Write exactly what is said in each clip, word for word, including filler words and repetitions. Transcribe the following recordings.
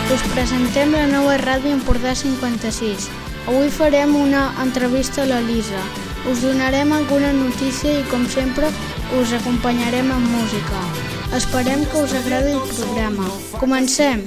us presentem la nova ràdio Empordà cinquanta-sis. Avui farem una entrevista a l'Elisa. Us donarem alguna notícia i, com sempre, us acompanyarem amb música. Esperem que us agradi el programa. Comencem!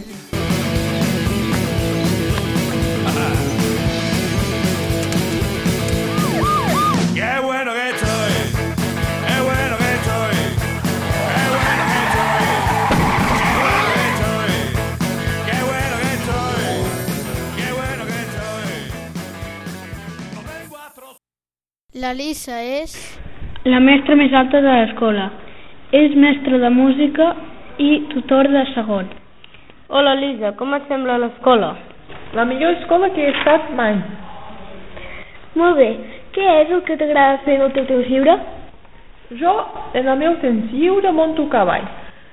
L'Elisa és la mestra més alta de l'escola. És mestra de música i tutor de segon. Hola, Elisa, com et sembla l'escola? La millor escola que he estat mai. Molt bé. Què és el que t'agrada fer en el teu temps lliure? Jo, en el meu temps lliure, monto cavall.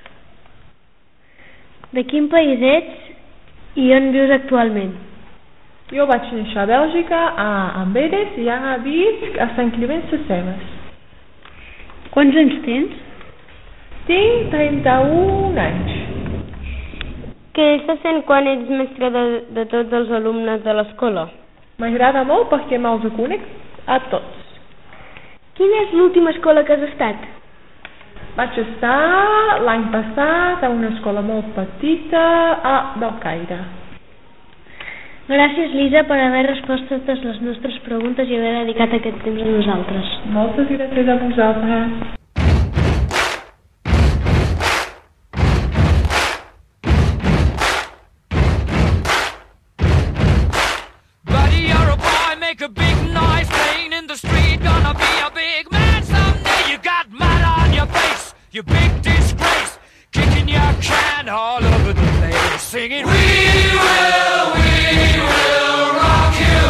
De quin país ets i on vius actualment? Jo vaig néixer a Bèlgica, a Amberes, i ara visc a Sant Climent Sescebes. Quants anys tens? Tinc trenta-un anys. Què se sent quan ets mestre de, de tots els alumnes de l'escola? M'agrada molt perquè me'ls conec a tots. Quina és l'última escola que has estat? Vaig estar l'any passat a una escola molt petita a Belcaire. Gràcies, Lisa, per haver respost totes les nostres preguntes i haver dedicat aquest temps a nosaltres. Moltes gràcies a vosaltres. Buddy, you're a boy, make a big noise, playing in the street, gonna be a big man someday. You got mud on your face, you big disgrace, kicking your can all over the place, singing, we will, we will rock you.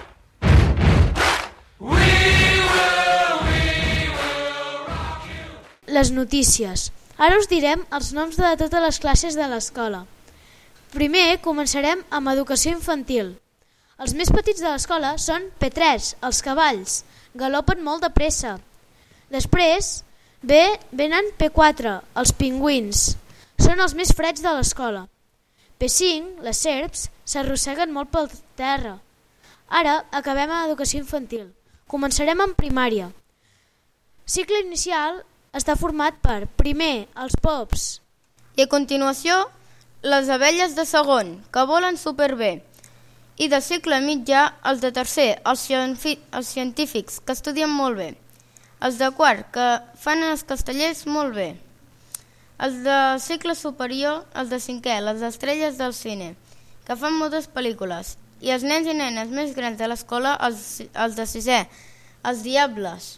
We will, we will rock you. les notícies. Ara us direm els noms de totes les classes de l'escola. Primer començarem amb educació infantil. Els més petits de l'escola són P tres, els cavalls, galopen molt de pressa. Després ve, venen P quatre, els pingüins, són els més freds de l'escola. P cinc, les serps, s'arrosseguen molt pel terra. Ara acabem amb educació infantil. Començarem amb primària. Cicle inicial està format per, primer, els pops. I a continuació, les abelles de segon, que volen superbé. I de cicle mitjà, els de tercer, els, cienfi- els científics, que estudien molt bé. Els de quart, que fan els castellers molt bé. Els de cicle superior, els de cinquè, les estrelles del cine, que fan moltes pel·lícules. I els nens i nenes més grans de l'escola, els, els de sisè, els diables.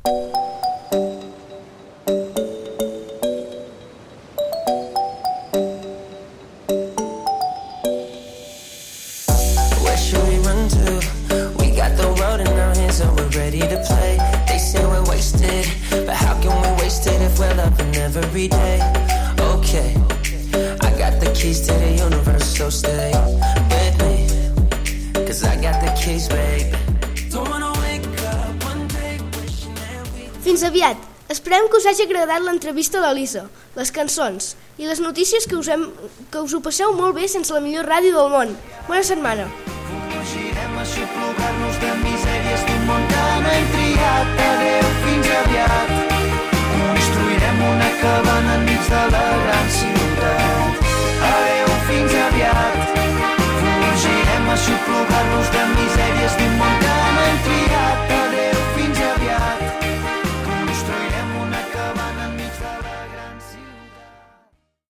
Where should we run to? We got the road in our hands, so we're ready to play. They say we're wasted, but how can we waste it if we're loving every day? Okay, I got the keys to the universe, so stay with me, cause I got the keys, babe. Don't wanna wake up one day wishing that we... Fins aviat! Esperem que us hagi agradat l'entrevista a l'Elisa, les cançons i les notícies, que us, hem, que us ho passeu molt bé sense la millor ràdio del món. Bona setmana!